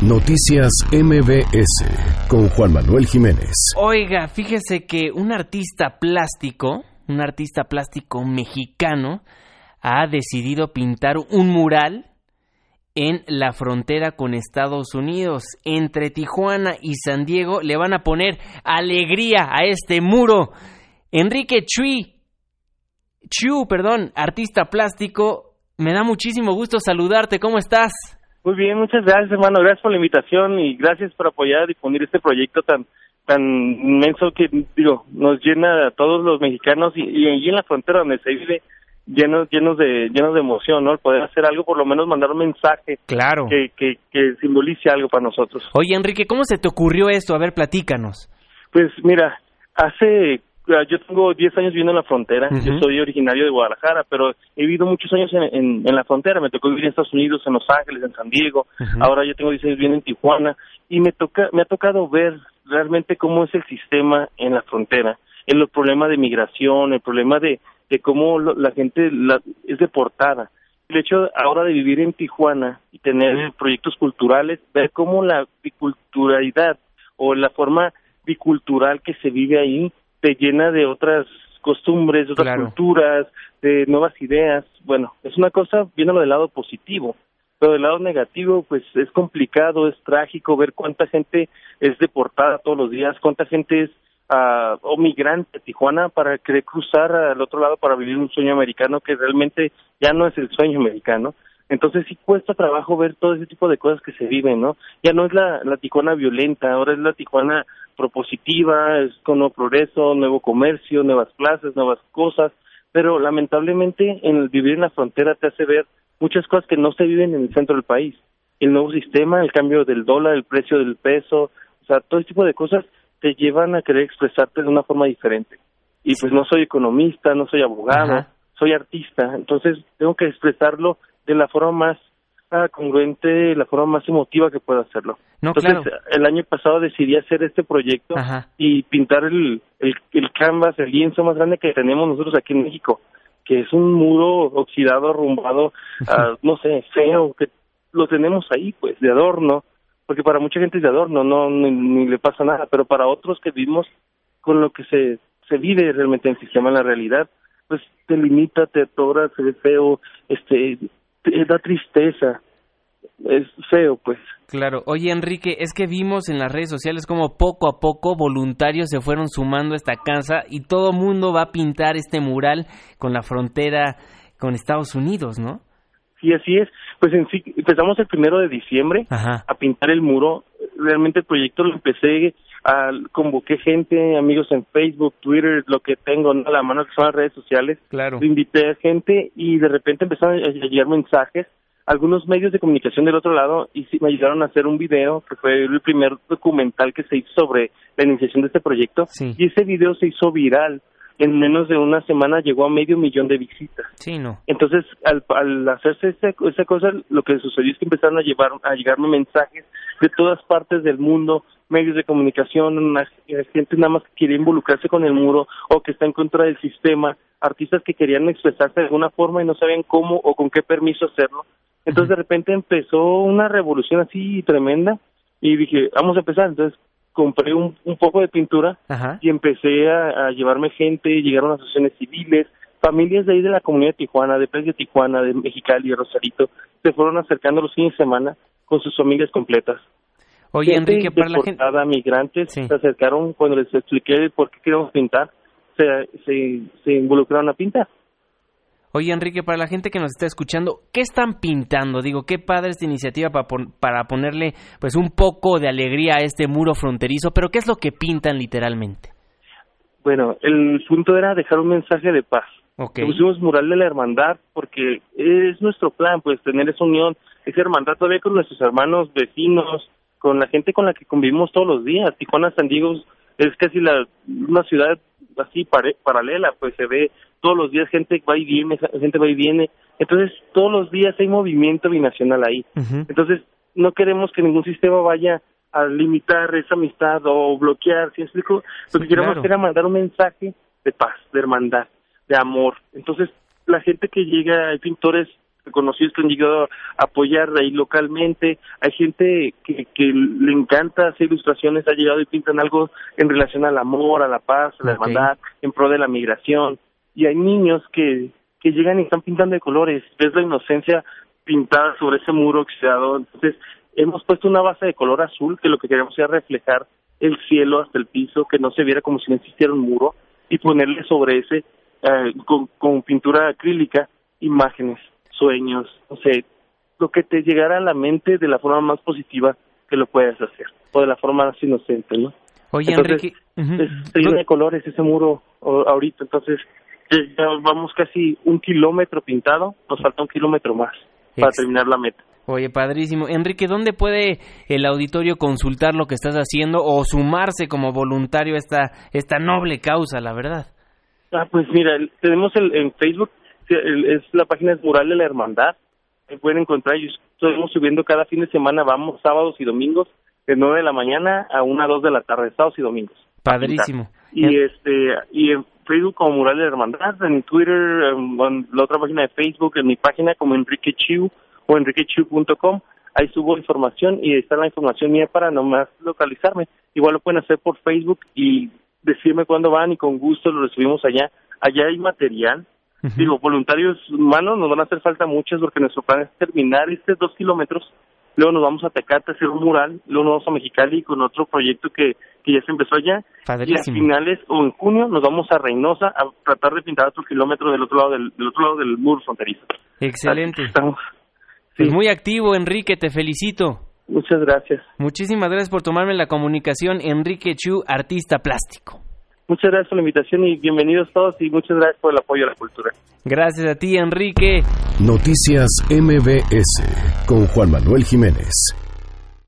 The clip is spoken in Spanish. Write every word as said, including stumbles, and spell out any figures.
Noticias M B S con Juan Manuel Jiménez. Oiga, fíjese que un artista plástico, un artista plástico mexicano, ha decidido pintar un mural en la frontera con Estados Unidos. Entre Tijuana y San Diego le van a poner alegría a este muro. Enrique Chui, Chu, perdón, artista plástico, me da muchísimo gusto saludarte. ¿Cómo estás? Muy bien, muchas gracias, hermano. Gracias por la invitación y gracias por apoyar a difundir este proyecto tan tan inmenso que, digo, nos llena a todos los mexicanos y, y allí en la frontera donde se vive llenos llenos de llenos de emoción, ¿no? El poder hacer algo, por lo menos mandar un mensaje, claro, que, que, que simbolice algo para nosotros. Oye, Enrique, ¿cómo se te ocurrió esto? A ver, platícanos. Pues mira, hace... Yo tengo diez años viviendo en la frontera. Uh-huh. Yo soy originario de Guadalajara, pero he vivido muchos años en, en, en la frontera. Me tocó vivir en Estados Unidos, en Los Ángeles, en San Diego. Uh-huh. Ahora yo tengo diez años viviendo en Tijuana y me toca me ha tocado ver realmente cómo es el sistema en la frontera, el problema de migración, el problema de, de cómo lo, la gente la, es deportada. El hecho ahora de vivir en Tijuana y tener proyectos culturales, ver cómo la biculturalidad o la forma bicultural que se vive ahí te llena de otras costumbres, de otras claro. culturas, de nuevas ideas. Bueno, es una cosa, viéndolo del lado positivo, pero del lado negativo, pues es complicado, es trágico ver cuánta gente es deportada todos los días, cuánta gente es uh, o migrante a Tijuana para querer cruzar al otro lado para vivir un sueño americano que realmente ya no es el sueño americano. Entonces sí cuesta trabajo ver todo ese tipo de cosas que se viven, ¿no? Ya no es la, la Tijuana violenta, ahora es la Tijuana propositiva, es con nuevo progreso, nuevo comercio, nuevas clases, nuevas cosas, pero lamentablemente en el vivir en la frontera te hace ver muchas cosas que no se viven en el centro del país. El nuevo sistema, el cambio del dólar, el precio del peso, o sea, todo ese tipo de cosas te llevan a querer expresarte de una forma diferente. Y pues no soy economista, no soy abogado, Ajá. soy artista, entonces tengo que expresarlo de la forma más ah, congruente, la forma más emotiva que pueda hacerlo. No, Entonces, claro. el año pasado decidí hacer este proyecto Ajá. y pintar el, el, el canvas, el lienzo más grande que tenemos nosotros aquí en México, que es un muro oxidado, arrumbado, uh, no sé, feo, que lo tenemos ahí, pues, de adorno, porque para mucha gente es de adorno, no ni, ni le pasa nada, pero para otros que vivimos con lo que se, se vive realmente en el sistema, en la realidad, pues te limita, te atora, se ve feo, este... da tristeza, es feo, pues. Claro. Oye, Enrique, es que vimos en las redes sociales como poco a poco voluntarios se fueron sumando a esta casa y todo mundo va a pintar este mural con la frontera con Estados Unidos, ¿no? Sí, así es. Pues en sí, empezamos el primero de diciembre Ajá. a pintar el muro. Realmente el proyecto lo empecé, a, convoqué gente, amigos en Facebook, Twitter, lo que tengo a la mano que son las redes sociales. Claro. Lo invité a gente y de repente empezaron a llegar mensajes. Algunos medios de comunicación del otro lado y sí, me ayudaron a hacer un video que fue el primer documental que se hizo sobre la iniciación de este proyecto. Sí. Y ese video se hizo viral. En menos de una semana llegó a medio millón de visitas. Sí, no. Entonces, al, al hacerse esa, esa cosa, lo que sucedió es que empezaron a llevar a llegarme mensajes de todas partes del mundo, medios de comunicación, una, gente nada más que quería involucrarse con el muro o que está en contra del sistema, artistas que querían expresarse de alguna forma y no sabían cómo o con qué permiso hacerlo. Entonces, uh-huh. de repente empezó una revolución así tremenda y dije, vamos a empezar. Entonces, compré un, un poco de pintura Ajá. y empecé a, a llevarme gente, llegaron asociaciones civiles, familias de ahí de la comunidad de Tijuana, de Pérez de Tijuana, de Mexicali, de Rosarito, se fueron acercando los fines de semana con sus familias completas. Oye, gente Enrique, para la gente... migrantes, sí. se acercaron cuando les expliqué por qué queríamos pintar, se, se, se involucraron a pintar. Oye, Enrique, para la gente que nos está escuchando, ¿qué están pintando? Digo, qué padre esta iniciativa para, pon- para ponerle pues un poco de alegría a este muro fronterizo, pero ¿qué es lo que pintan literalmente? Bueno, el punto era dejar un mensaje de paz. Okay. Pusimos mural de la hermandad porque es nuestro plan, pues tener esa unión, esa hermandad todavía con nuestros hermanos, vecinos, con la gente con la que convivimos todos los días. Tijuana, San Diego es casi la una ciudad así pare, paralela, pues se ve todos los días gente va y viene, gente va y viene, entonces todos los días hay movimiento binacional ahí. Uh-huh. Entonces no queremos que ningún sistema vaya a limitar esa amistad o bloquear, ¿sí explico? Lo sí, que queremos claro. era mandar un mensaje de paz, de hermandad, de amor. Entonces la gente que llega, hay pintores conocidos que han llegado a apoyar ahí localmente. Hay gente que, que le encanta hacer ilustraciones, ha llegado y pintan algo en relación al amor, a la paz, a la okay. hermandad, en pro de la migración. Y hay niños que, que llegan y están pintando de colores. Ves la inocencia pintada sobre ese muro oxidado. Entonces, hemos puesto una base de color azul que lo que queremos era reflejar el cielo hasta el piso, que no se viera como si no existiera un muro, y ponerle sobre ese, eh, con, con pintura acrílica, imágenes, sueños, no sé, lo que te llegara a la mente de la forma más positiva que lo puedes hacer, o de la forma más inocente, ¿no? Oye, entonces, Enrique... es, se llena de colores ese muro o, ahorita, entonces ya vamos casi un kilómetro pintado, nos falta un kilómetro más para Ex- terminar la meta. Oye, padrísimo. Enrique, ¿dónde puede el auditorio consultar lo que estás haciendo o sumarse como voluntario a esta, esta noble causa, la verdad? Ah, pues mira, tenemos el, en Facebook, el, es la página es Mural de la Hermandad, ahí pueden encontrar, y estamos subiendo cada fin de semana, vamos sábados y domingos, de nueve de la mañana a una a dos de la tarde, sábados y domingos. Padrísimo. Y en... este y en Facebook como Mural de la Hermandad, en Twitter, en, en la otra página de Facebook, en mi página como Enrique Chiu, o enrique chiu punto com, ahí subo información y está la información mía para nomás localizarme. Igual lo pueden hacer por Facebook y decirme cuándo van y con gusto lo recibimos allá. Allá hay material. Uh-huh. Digo, voluntarios humanos nos van a hacer falta muchos porque nuestro plan es terminar estos dos kilómetros, luego nos vamos a Tecate a hacer un mural, luego nos vamos a Mexicali con otro proyecto que, que ya se empezó allá. Padrísimo. Y a finales o en junio nos vamos a Reynosa a tratar de pintar otro kilómetro del otro lado del, del otro lado del muro fronterizo. Excelente. Estamos... Pues muy activo, Enrique, te felicito. Muchas gracias. Muchísimas gracias por tomarme la comunicación, Enrique Chiu, artista plástico. Muchas gracias por la invitación y bienvenidos todos y muchas gracias por el apoyo a la cultura. Gracias a ti, Enrique. Noticias M B S con Juan Manuel Jiménez.